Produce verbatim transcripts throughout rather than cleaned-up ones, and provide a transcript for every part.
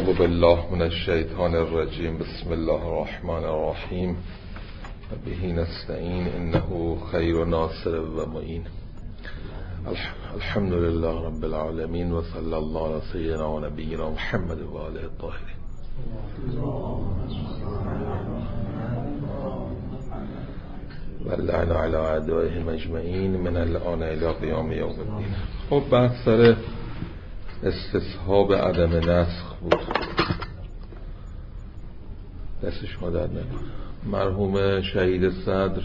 اعوذ بالله من الشیطان الرجیم. بسم الله الرحمن الرحیم. به نستعین انه خیر ناصر و معین. الحمد لله رب العالمین و صلی الله علی سیدنا و نبینا محمد و آله الطاهرین. و لعن علی اعدائهم اجمعین من الان الی قیام یوم الدین. خب بحث سر استصحاب عدم نسخ بود. دست شما درد نکنه. مرحوم شهید صدر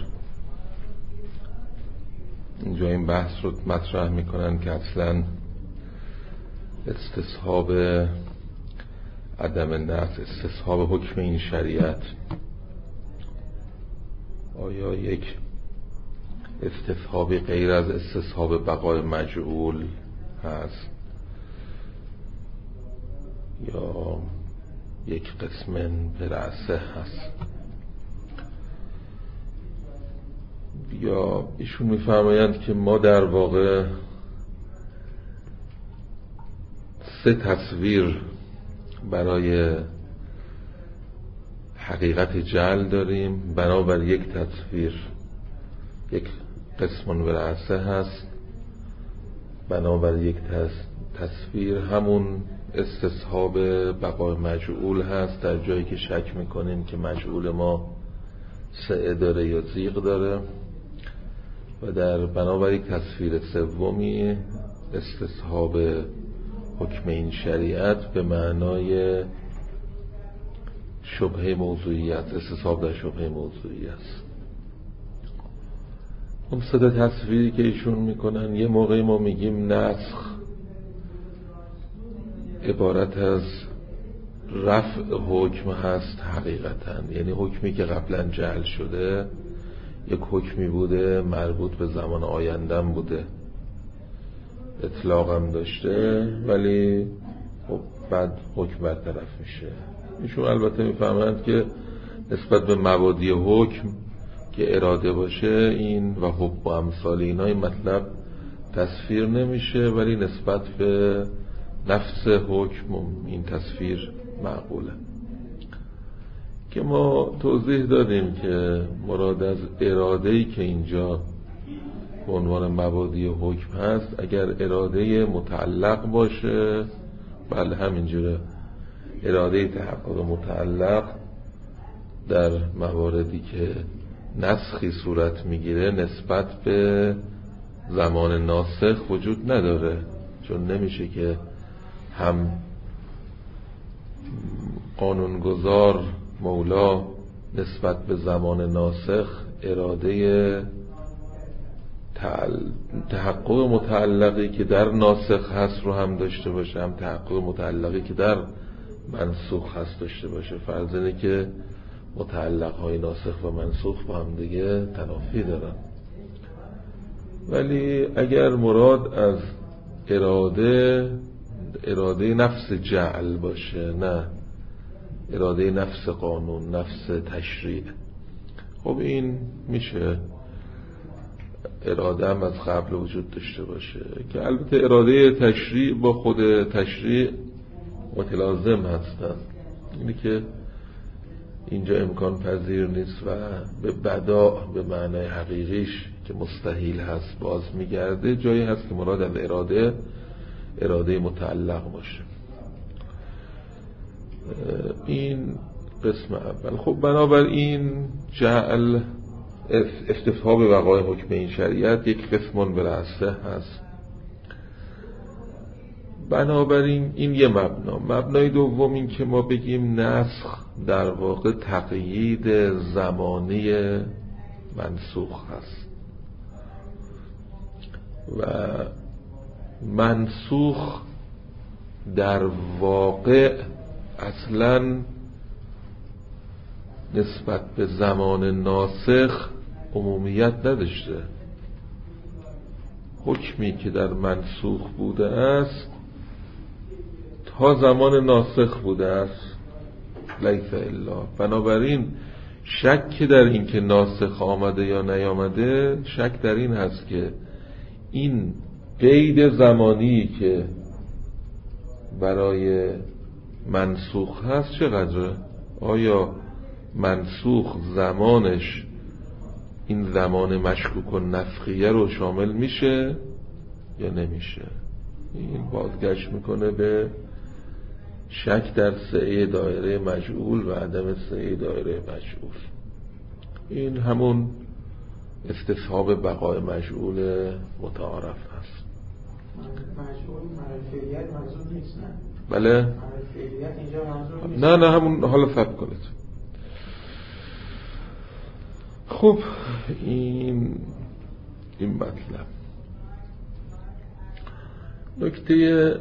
اینجا این بحث رو مطرح میکنن که اصلا استصحاب عدم نسخ، استصحاب حکم این شریعت، آیا یک استصحابی غیر از استصحاب بقای مجعول هست یا یک قسم برعسه هست؟ یا ایشون میفرمایند که ما در واقع سه تصویر برای حقیقت جعل داریم، بنابر یک تصویر یک قسم برعسه هست، بنابر یک تصویر همون استصحاب بقای مجعول هست در جایی که شک میکنیم که مجعول ما سعه داره یا زیغ داره، و در بنابر یک تصویر سومی استصحاب حکم این شریعت به معنای شبهه موضوعیت، استصحاب در شبهه موضوعیت است. اون سه تصویری که ایشون میکنن، یه موقعی ما میگیم نسخ عبارت از رفع حکم هست حقیقتا، یعنی حکمی که قبلا جعل شده یک حکمی بوده مربوط به زمان آیندم بوده، اطلاقم داشته، ولی خب بعد حکم برطرف میشه. ایشون البته میفهمند که نسبت به مبادی حکم که اراده باشه این و حب و امثال اینا این مطلب تصفیر نمیشه، ولی نسبت به نفس حکم این تصفیر معقوله. که ما توضیح دادیم که مراد از اراده‌ای که اینجا به عنوان مبادی حکم هست، اگر اراده متعلق باشه بله همینجوره، اراده تحقق متعلق در مواردی که نسخی صورت میگیره نسبت به زمان ناسخ وجود نداره، چون نمیشه که هم قانونگذار مولا نسبت به زمان ناسخ اراده تحقق متعلقی که در ناسخ هست رو هم داشته باشه، هم تحقق متعلقی که در منسوخ هست داشته باشه. فرض اینه که متعلق های ناسخ و منسوخ با هم دیگه تنافی دارن. ولی اگر مراد از اراده اراده نفس جعل باشه، نه اراده نفس قانون، نفس تشریع، خب این میشه اراده هم از قبل وجود داشته باشه، که البته اراده تشریع با خود تشریع متلازم هستن، اینی که اینجا امکان پذیر نیست و به بداع به معنای حقیقیش که مستحیل هست باز میگرده. جایی هست که مراد از اراده اراده متعلق باشه. این قسم اول. خب بنابراین جعل استصحاب بقای حکم این شریعت یک قسم برعسه هست. بنابراین این یه مبنا. مبنای دوم این که ما بگیم نسخ در واقع تقیید زمانی منسوخ هست و منسوخ در واقع اصلا نسبت به زمان ناسخ عمومیت نداشته. حکمی که در منسوخ بوده است تا زمان ناسخ بوده است، لیس الا. بنابراین شک در این که ناسخ آمده یا نیامده، شک در این هست که این قید زمانی که برای منسوخ هست چقدره؟ آیا منسوخ زمانش این زمان مشکوک و نسخیه رو شامل میشه یا نمیشه؟ این بازگشت میکنه به شک در سعی دایره مجعول و عدم سعی دایره مجعول. این همون استصحاب بقای مجعول متعارف هست. مجعول معرفیت منظور نیست نه؟ بله؟ معرفیت اینجا منظور نیست؟ نه نه همون حالا ثبت کنید. خب این این مطلب. نکته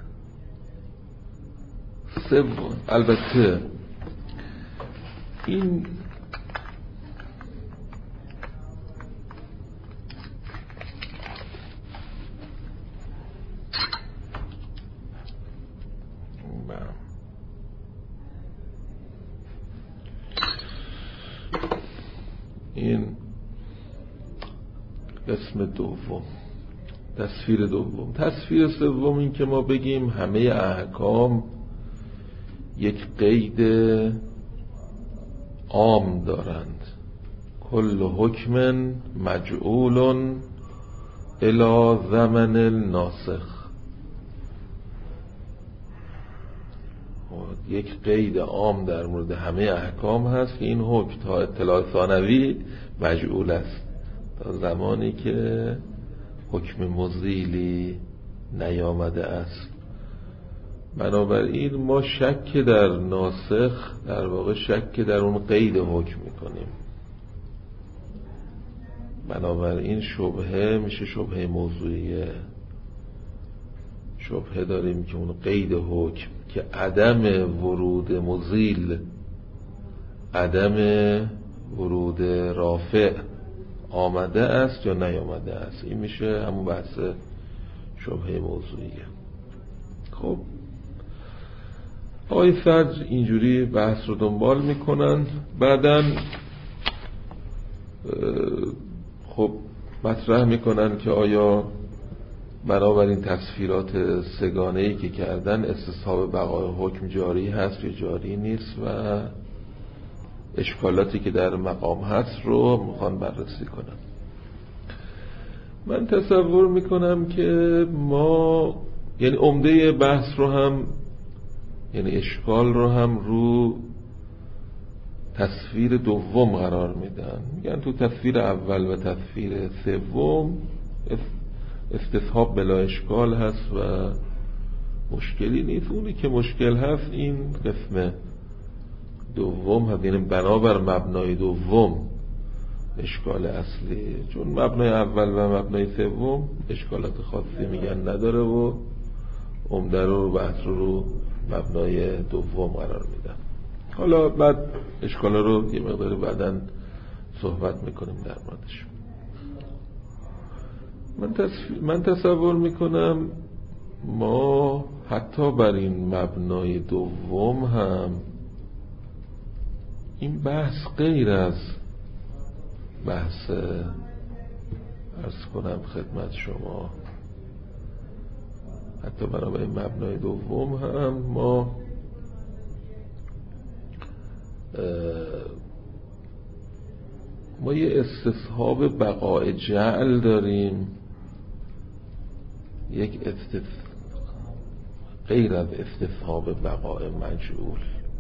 سوم، البته این این قسم دوم، تصویر دوم. تصویر سوم این که ما بگیم همه احکام یک قید عام دارند. کل حکم مجعول الی زمن الناسخ. یک قید عام در مورد همه احکام هست که این حکم تا اطلاع ثانوی مجعول است، تا زمانی که حکم مزیلی نیامده است. بنابراین ما شک در ناسخ در واقع شک در اون قید حکم میکنیم. بنابراین شبهه میشه شبهه موضوعیه. شبهه داریم که اون قید حکم که عدم ورود مزیل، عدم ورود رافع آمده است یا نیامده است، این میشه همون بحث شبهه موضوعیه. خب آقای صدر اینجوری بحث رو دنبال میکنن. بعدن خب مطرح میکنن که آیا بنابراین تصفیرات سگانه‌ای که کردن استصحاب بقای حکم جاری هست یا جاری نیست و اشکالاتی که در مقام هست رو میخوان بررسی کنن. من تصور میکنم که ما یعنی عمده بحث رو هم یعنی اشکال رو هم رو تصویر دوم قرار میدن. میگن تو تصویر اول و تصویر سوم استصحاب بلا اشکال هست و مشکلی نیست. اونی که مشکل هست این قسم دوم هست، یعنی بنابر مبنای دوم اشکال اصلی، چون مبنای اول و مبنای سوم اشکالات خاصی میگن نداره و عمده رو بحث رو رو مبنای دوم قرار میدن. حالا بعد اشکالا رو یه مقدار بعداً صحبت میکنیم در موردش. من, تصف... من تصور میکنم ما حتی بر این مبنای دوم هم این بحث غیر از بحث عرض کنم خدمت شما، حتی برای این مبنای دوم هم ما ما یه استصحاب بقاء جعل داریم، یک استث... غیر از استصحاب بقاء مجعول.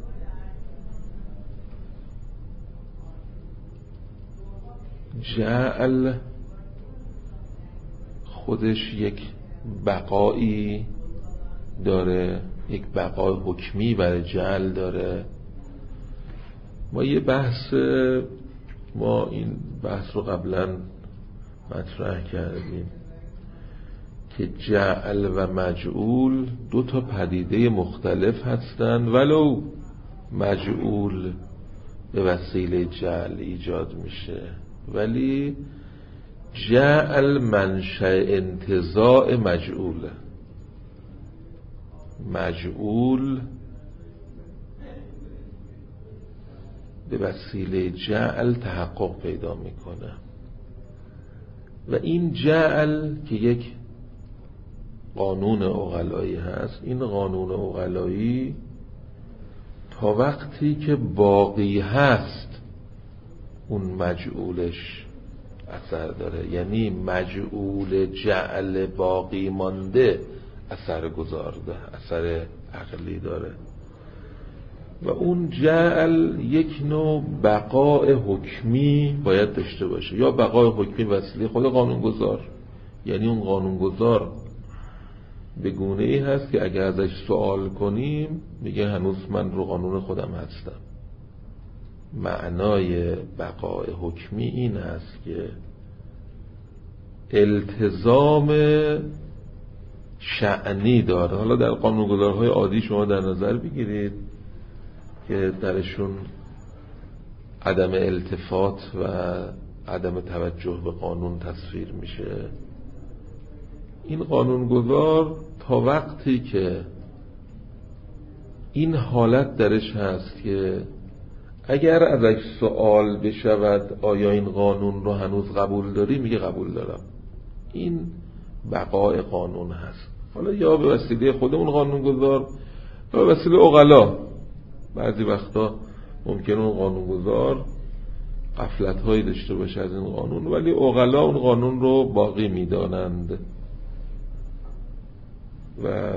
جعل خودش یک بقایی داره، یک بقای حکمی برای جعل داره. ما یه بحث ما این بحث رو قبلا مطرح کردیم که جعل و مجعول دو تا پدیده مختلف هستند، ولو مجعول به وسیله جعل ایجاد میشه، ولی جعل منشأ انتزاع مجعوله. مجعول به وسیله جعل تحقق پیدا میکنه و این جعل که یک قانون عقلایی هست، این قانون عقلایی تا وقتی که باقی هست اون مجعولش اثر داره، یعنی مجعول جعل باقی مانده اثر گذارده، اثر عقلی داره. و اون جعل یک نوع بقای حکمی باید داشته باشه، یا بقای حکمی وسیله خود قانونگذار، یعنی اون قانونگذار به گونه ای هست که اگر ازش سوال کنیم میگه هنوز من رو قانون خودم هستم. معنای بقای حکمی این هست که التزام شأنی داره. حالا در قانونگذارهای عادی شما در نظر بگیرید که درشون عدم التفات و عدم توجه به قانون تصویر میشه. این قانونگذار تا وقتی که این حالت درش هست که اگر ازش سوال بشود آیا این قانون رو هنوز قبول داری، میگه قبول دارم. این بقای قانون هست. حالا یا به وسیله خودمون قانونگذار یا به وسیله عقلا. بعضی وقتا ممکنه اون قانونگذار غفلت‌هایی داشته باشه از این قانون، ولی عقلا اون قانون رو باقی میدانند. و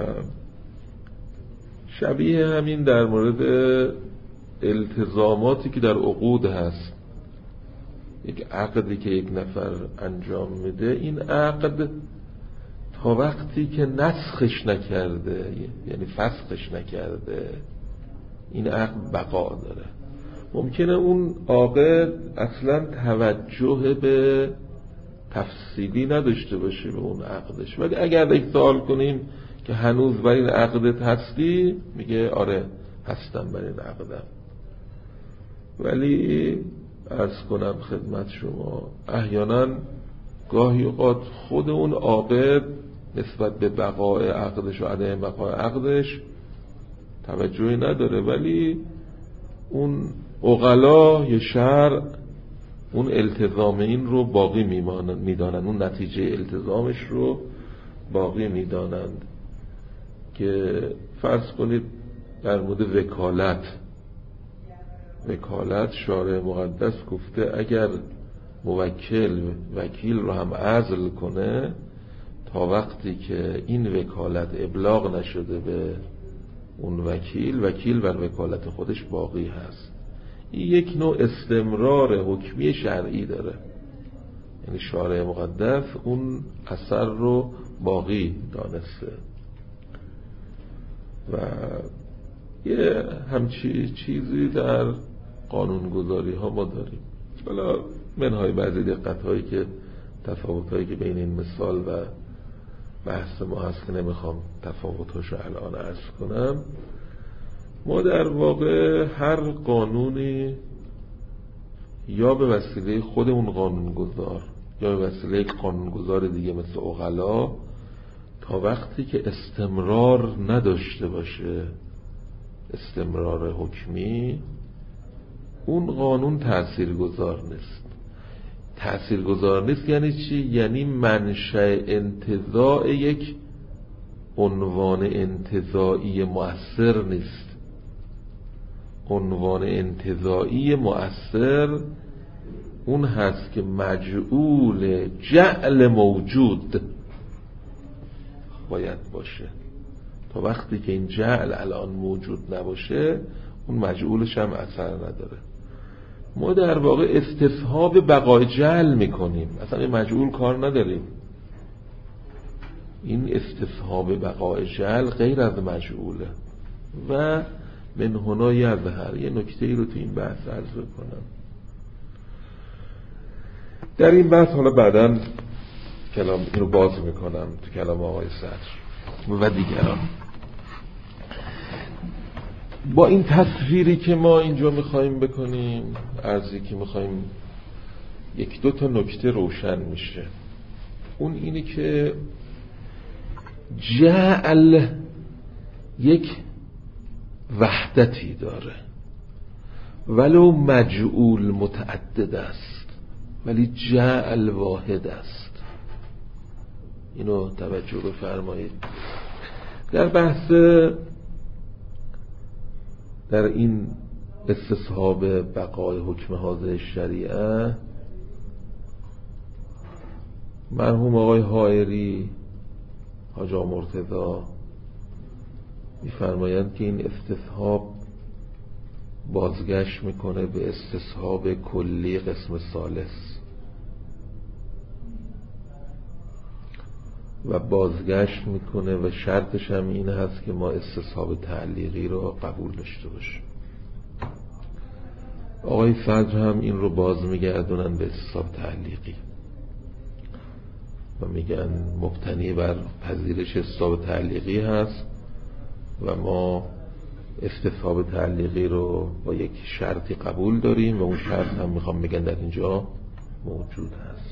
شبیه همین در مورد التزاماتی که در عقود هست. یک عقدی که یک نفر انجام میده، این عقد تا وقتی که نسخش نکرده، یعنی فسخش نکرده، این عقد بقا داره. ممکنه اون عاقد اصلا توجه به تفصیلی نداشته باشه به اون عقدش، ولی اگر دیگه سوال کنیم که هنوز بر این عقدت هستی، میگه آره هستم بر این عقدم. ولی عرض کنم خدمت شما احیانا گاهی اوقات خود اون عاقد نسبت به بقای عقدش و عدم بقای عقدش توجهی نداره، ولی اون عقلا یا شرع اون التزام این رو باقی میدانند، اون نتیجه التزامش رو باقی میدانند. که فرض کنید در مورد وکالت وکالت شارع مقدس گفته اگر موکل وکیل رو هم عزل کنه تا وقتی که این وکالت ابلاغ نشده به اون وکیل، وکیل بر وکالت خودش باقی هست. این یک نوع استمرار حکمی شرعی داره، یعنی شارع مقدس اون اثر رو باقی دانسته. و یه همچی چیزی در قانونگذاری ها ما داریم. حالا منهای بعضی دقت هایی که تفاوت هایی که بین این مثال و بحث ما هست که نمیخوام تفاوت هاشو الان عرض کنم. ما در واقع هر قانونی یا به وسیله خود اون قانونگذار یا به وسیله یک قانونگذار دیگه مثل عقلا، تا وقتی که استمرار نداشته باشه، استمرار حکمی، اون قانون تاثیرگذار نیست. تاثیرگذار نیست یعنی چی؟ یعنی منشأ انتزاع یک عنوان انتزاعی مؤثر نیست. عنوان انتزاعی مؤثر اون هست که مجعول جعل موجود باید باشه. تا وقتی که این جعل الان موجود نباشه، اون مجعولش هم اثر نداره. ما در واقع استصحاب بقای جعل میکنیم، اصلا این مجعول کار نداریم. این استصحاب بقای جعل غیر از مجعوله. و من هنا یظهر، یه نکته ای رو تو این بحث عرض کنم. در این بحث حالا بعداً کلام اینو باز میکنم تو کلام آقای صدر و دیگران. با این تصویری که ما اینجا میخواییم بکنیم، عرضی که میخواییم، یک دو تا نکته روشن میشه. اون اینی که جعل یک وحدتی داره، ولو مجعول متعدد است، ولی جعل واحد است. اینو توجه رو، فرمایید. در بحث در این استصحاب بقای حکم حاضر شریعه مرحوم آقای حائری حاج آقا مرتضی می‌فرمایند که این استصحاب بازگشت میکنه به استصحاب کلی قسم ثالث و بازگشت میکنه و شرطش هم این هست که ما استصحاب تعلیقی رو قبول داشته باشیم. آقای صدر هم این رو باز میگردونن به استصحاب تعلیقی و میگن مبتنی بر پذیرش استصحاب تعلیقی هست و ما استصحاب تعلیقی رو با یک شرطی قبول داریم و اون شرط هم میخوام بگن در اینجا موجود هست.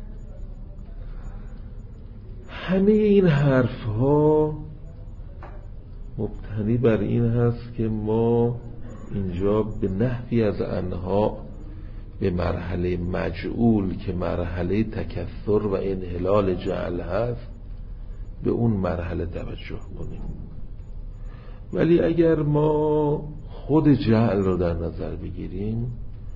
همه این حرف ها مبتنی بر این هست که ما اینجا به نحوی از انها به مرحله مجعول که مرحله تکثر و انحلال جعل هست به اون مرحله توجه کنیم. ولی اگر ما خود جعل رو در نظر بگیریم،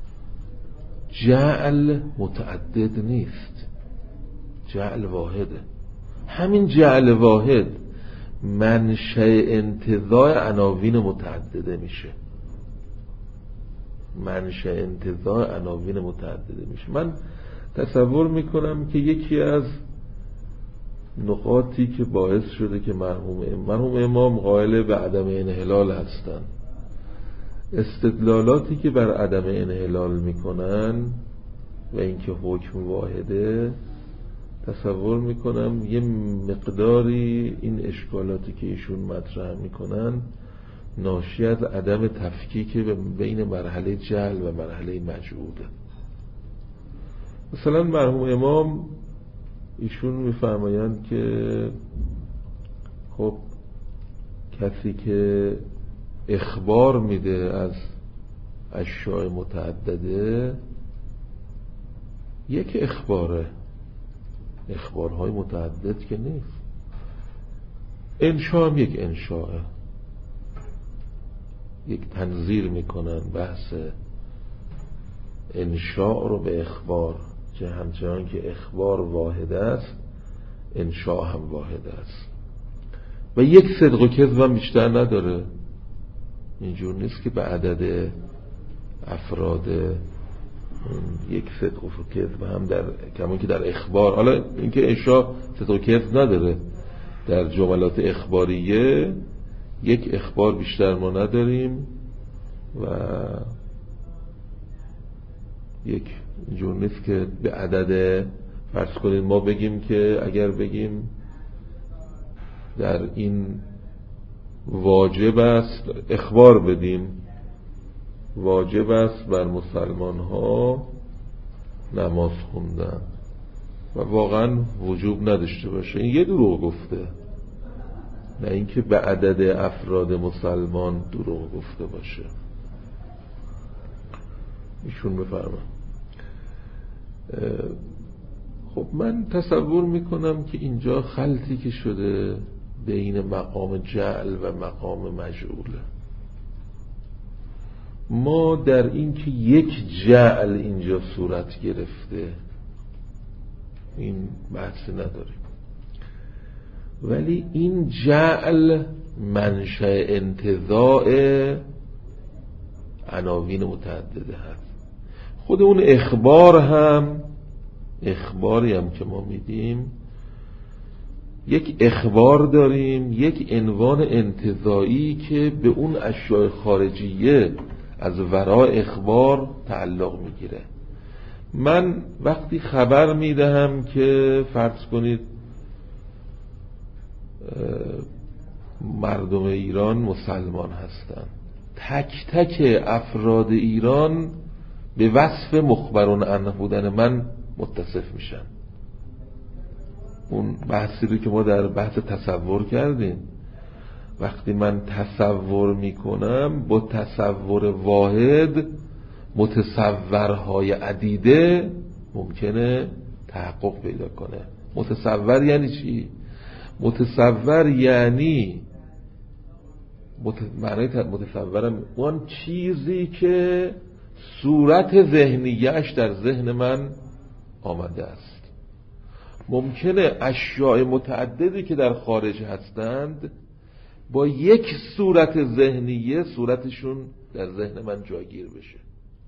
جعل متعدد نیست، جعل واحده. همین جعل واحد منشأ انتزاع عناوین متعدده میشه، منشأ انتزاع عناوین متعدده میشه. من تصور میکنم که یکی از نقاطی که باعث شده که مرحوم مرحوم امام قائل به عدم انحلال هستن، استدلالاتی که بر عدم انحلال میکنن و اینکه حکم واحده، تصور میکنم یه مقداری این اشکالاتی که ایشون مطرح میکنن ناشی از عدم تفکیک بین مرحله جعل و مرحله مجعوله. مثلا مرحوم امام ایشون میفرمایند که خب کسی که اخبار میده از اشیاء متعدده یک اخباره، اخبارهای متعدد که نیست. انشاء هم یک انشاءه، یک تنظیر میکنن بحث انشاء رو به اخبار، که همچنان که اخبار واحد است انشاء هم واحد است و یک صدق و کذب هم بیشتر نداره. اینجور نیست که به عدد افراد یک صدق و کذب هم در کمون که در اخبار، حالا اینکه انشاء صدق و کذب نداره، در جملات اخباریه یک اخبار بیشتر ما نداریم و یک اینجور نیست که به عدد، فرض کنید ما بگیم که اگر بگیم در این واجب است اخبار بدیم، واجب است بر مسلمان ها نماز خوندن و واقعا وجوب نداشته باشه، این یه دروغ گفته، نه اینکه به عدد افراد مسلمان دروغ گفته باشه. ایشون بفرمایید. خب من تصور میکنم که اینجا خلطی که شده بین مقام جعل و مقام مجعوله. ما در این که یک جعل اینجا صورت گرفته این بحث نداریم، ولی این جعل منشأ انتزاع عناوین متعدده هست. خود اون اخبار هم، اخباری هم که ما میدیم، یک اخبار داریم، یک عنوان انتزاعی که به اون اشیاء خارجیه از ورای اخبار تعلق میگیره. من وقتی خبر میدهم که فرض کنید مردم ایران مسلمان هستند، تک تک افراد ایران به وصف مخبرون عنه بودن من متصف میشن. اون بحثی رو که ما در بحث تصور کردیم، وقتی من تصور میکنم با تصور واحد متصورهای عدیده ممکنه تحقق پیدا کنه. متصور یعنی چی؟ متصور یعنی معنی متصورم اون چیزی که صورت ذهنیش در ذهن من آمده است. ممکنه اشیاء متعددی که در خارج هستند با یک صورت ذهنیه صورتشون در ذهن من جاگیر بشه.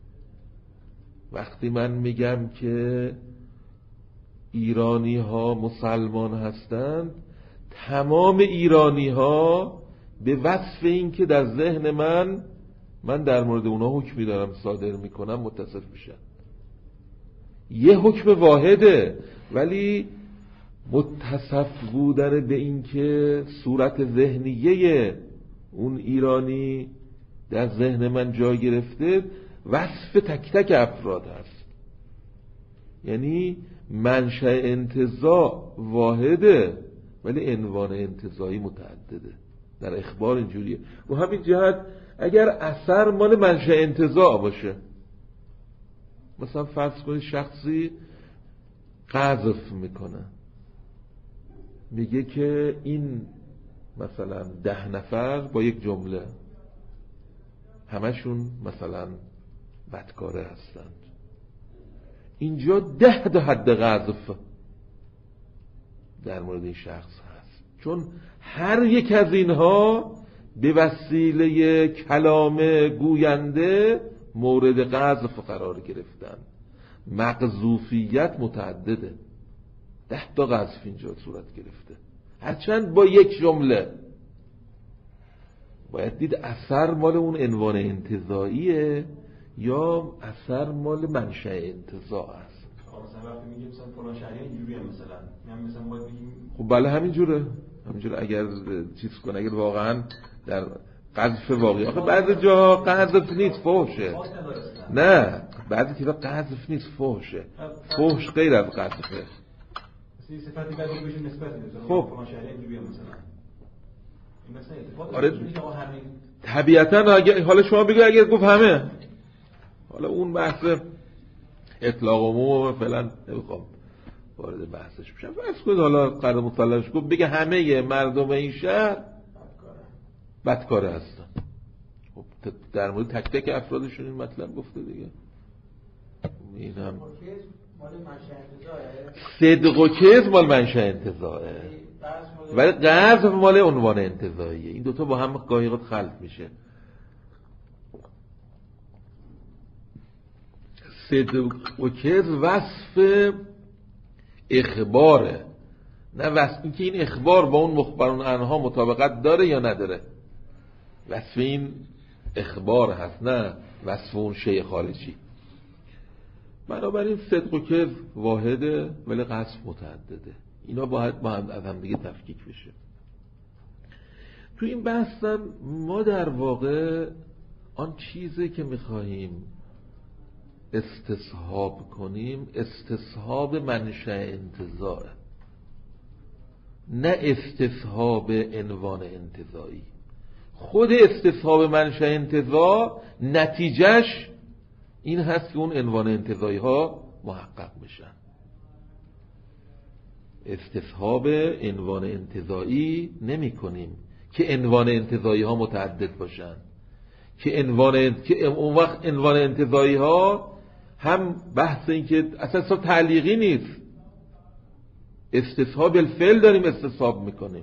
وقتی من میگم که ایرانی ها مسلمان هستند، تمام ایرانی ها به وصف این که در ذهن من من در مورد اونا حکمی دارم صادر میکنم متصف میشن. یه حکم واحده، ولی متصف بودن به این که صورت ذهنیه اون ایرانی در ذهن من جا گرفته وصف تک تک افراد هست. یعنی منشأ انتزاع واحده ولی عنوان انتزاعی متعدده. در اخبار اینجوریه. و همین جهت اگر اثر مال منشأ انتزاع باشه، مثلا فرض کنید شخصی قذف میکنه، میگه که این مثلا ده نفر با یک جمله همشون مثلا بدکاره هستند، اینجا ده تا حد قذف در مورد این شخص هست، چون هر یک از اینها به وسیله کلام گوینده مورد قذف قرار گرفتن. مقذوفیت متعدده، ده تا قذف اینجا صورت گرفته، هرچند با یک جمله. باید دید اثر مال اون عنوان انتزاعیه یا اثر مال منشأ انتزاع است. مثلا وقتی میگیم مثلا فلان شهری اینجوریه، مثلا یعنی مثلا باید بگیم خب بله همینجوره، همینجوره. اگر چیز کنه، اگر واقعا در قذف واقعی، آخه بعضی جا قذف نیست، فحشه. نه، بعضی چیزا قذف نیست، فحشه. فحش غیر از قذفه. مثلا صفتی بعدی بهش نسبت میده. خب فلان شهری اینجوریه مثلا. این مثلا اتفاق آره میشه آقا همین. طبیعتاً اگه حالا شما بگید اگر گفت همه، حالا اون بحث اطلاق عموم فعلا نمیخوام وارد بحثش بشم. فرض کنید حالا قرار مطلعش گفت بگه همه مردم این شهر بدکاره هستن. خب در مورد تک تک افرادشون این مطلب گفته دیگه. اینم صدق و کذب مال منشأ انتزاعه، ولی قذف مال عنوان انتزاعیه. این دوتا با هم گاهی وقت خلط میشه. صدق و کذب وصف اخباره، نه وصف این که این اخبار با اون مخبرون عنها مطابقت داره یا نداره. وصف این اخبار هست، نه وصف اون شیء خارجی. بنابراین صدق و کذب واحده ولی قذف متعدده. اینا باید با هم از هم دیگه تفکیک بشه. تو این بحثم ما در واقع آن چیزی که میخواهیم استصحاب کنیم استصحاب منشأ انتزاعه، نه استصحاب عنوان انتزاعی. خود استصحاب منشأ انتزاع نتیجهش این هست که اون عنوان انتزاعی ها محقق میشن. استصحاب عنوان انتزاعی نمی کنیم که عنوان انتزاعی ها متعدد باشن، که عنوان که اون وقت عنوان انتزاعی ها هم بحث این که اصلا حساب تعلیقی نیست، استصحاب الفعل داریم استصحاب میکنیم،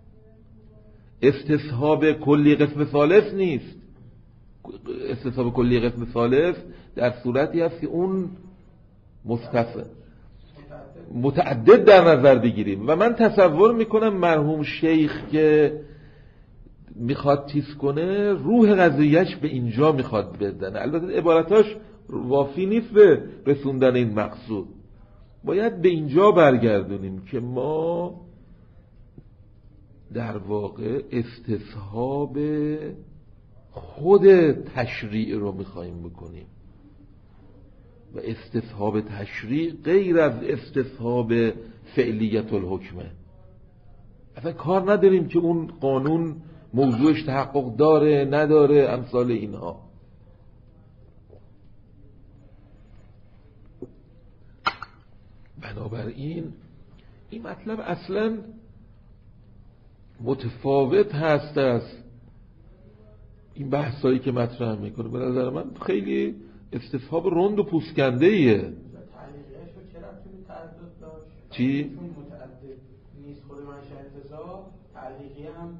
استصحاب کلی قسم ثالث نیست. استصحاب کلی قسم ثالث در صورتی هست که اون مستفد متعدد در نظر بگیریم. و من تصور میکنم مرحوم شیخ که میخواد چیز کنه روح قضیهش به اینجا میخواد بدنه. البته عبارتاش وافی نیست به رسوندن این مقصود. باید به اینجا برگردونیم که ما در واقع استصحاب خود تشریع رو میخواییم بکنیم و استصحاب تشریع غیر از استصحاب فعلیت الحکمه. اصلا کار نداریم که اون قانون موضوعش تحقق داره نداره امثال اینها. بنابراین این مطلب اصلا متفاوت هست از این بحثایی که مطرح میکنه به نظر من خیلی استصحاب رند و پوسکنده ایه. تعلیقش رو چرا توی تعدد داشت؟ چی؟ چون متعدد نیست خود منشأ انتزاع، تعلیقی هم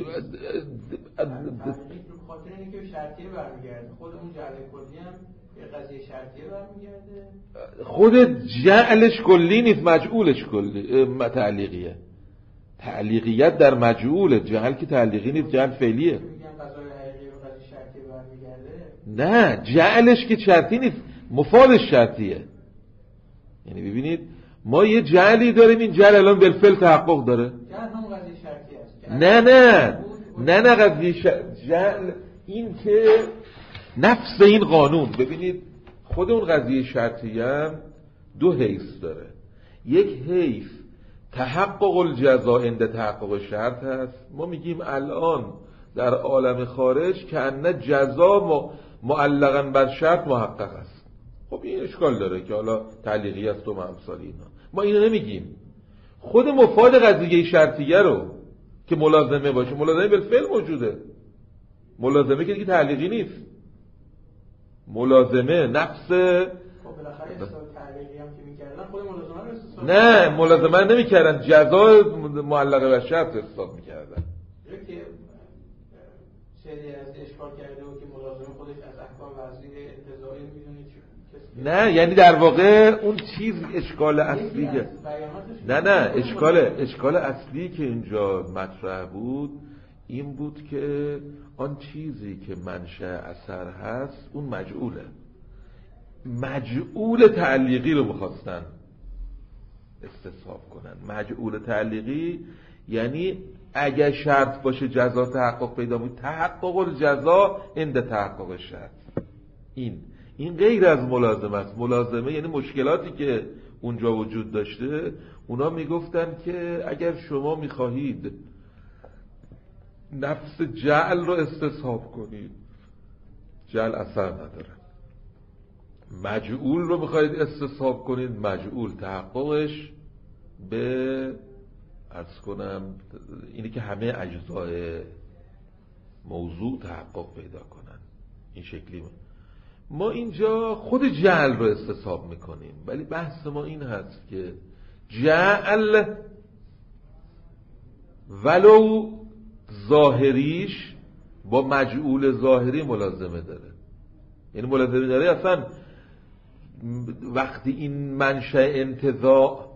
تعلیقی به خاطر اینکه شرطیه برمیگرده. خود اون جعل کلی هم به قضیه شرطیه برمیگرده. خود جعلش کلی نیست، مجعولش کلی تعلیقیه. تعلیقیت در مجعوله، جعل که تعلیقی نیست، جعل فعلیه. نه جعلش که شرطی نیست، مفادش شرطیه. یعنی ببینید ما یه جعلی داریم، این جعل الان بالفعل تحقق داره. جعل هم قضیه شرطی است. نه نه نه نه قضیه جعل این که نفس این قانون، ببینید خود اون قضیه شرطی هم دو حیث داره. یک حیث تحقق الجزا عند تحقق شرط هست. ما میگیم الان در عالم خارج که ان جزا معلقاً بر شرط محقق است. خب این اشکال داره که حالا تعلیقی است و امثال اینا. ما اینو نمیگیم. خود مفاد قضیه شرطیه رو که ملازمه باشه، ملازمه بالفعل موجوده. ملازمه که دیگه تعلیقی نیست. ملازمه نفس خب بالاخره اصلا تعلیقی هم که می‌کردن خود ملازمه رو استثاب. نه ملازمه نمی‌کردن، جزا معلقه بر شرط حساب می‌کردن. که سری از اشکال کرده و که ملازمه خودش از احکام وضعی انتزاعی می‌دونه چی. نه یعنی در واقع اون چیز اشکال اصلی که نه نه اشکال اشکال اصلی که اینجا مطرح بود این بود که آن چیزی که منشأ اثر هست اون مجعوله. مجعول تعلیقی رو می‌خواستن استصحاب کنن. مجعول تعلیقی یعنی اگه شرط باشه جزا تحقق پیدا بود، تحقق الجزا عند تحقق شرط. این این غیر از ملازمه است. ملازمه یعنی مشکلاتی که اونجا وجود داشته، اونا میگفتن که اگر شما میخواهید نفس جعل رو استصحاب کنید، جعل اثر نداره. مجعول رو میخواهید استصحاب کنید، مجعول تحققش به عرض کنم اینی که همه اجزای موضوع تحقق پیدا کنن. این شکلی ما اینجا خود جعل رو استصحاب میکنیم، ولی بحث ما این هست که جعل ولو ظاهریش با مجعول ظاهری ملازمه داره. یعنی ملازمه داره اصلا وقتی این منشأ انتزاع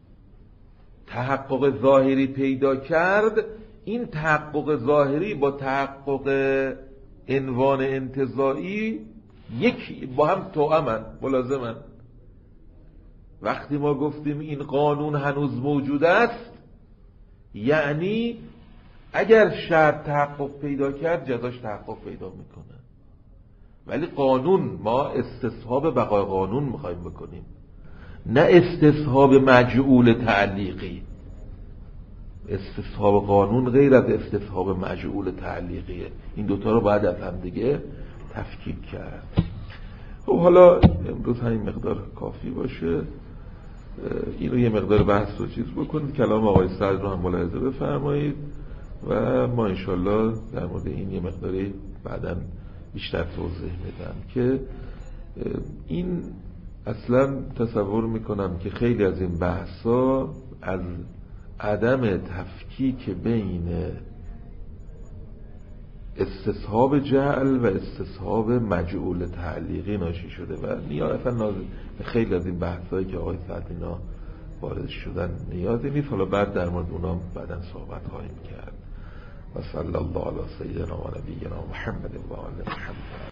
تحقق ظاهری پیدا کرد، این تحقق ظاهری با تحقق عنوان انتزاعی یک با هم توأمن، ملازمن. وقتی ما گفتیم این قانون هنوز موجود است، یعنی اگر شرط تحقق پیدا کرد جزاش تحقق پیدا میکنه. ولی قانون ما استصحاب بقای قانون میخوایم بکنیم، نه استصحاب مجعول تعلیقی. استصحاب قانون غیر از استصحاب مجعول تعلیقیه. این دوتا رو باید از هم دیگه تفکیک کرد. خب حالا امروز همین مقدار کافی باشه. اینو یه مقدار بحث رو چیز بکنید، کلام آقای سعد رو هم ملاحظه بفرمایید و ما انشالله در مورد این یه مقداری بعداً بیشتر توضیح میدم که این اصلا تصور میکنم که خیلی از این بحثا از عدم تفکیک بین استصحاب جعل و استصحاب مجعول تعلیقی ناشی شده و نیاز اصلا خیلی از این بحثایی که آقای سعد اینا وارد شدن نیازی نیست. حالا بعد در مورد اونا بعداً صحبت خواهیم کرد. و صلی الله علی سیدنا و نبینا محمد و آل محمد.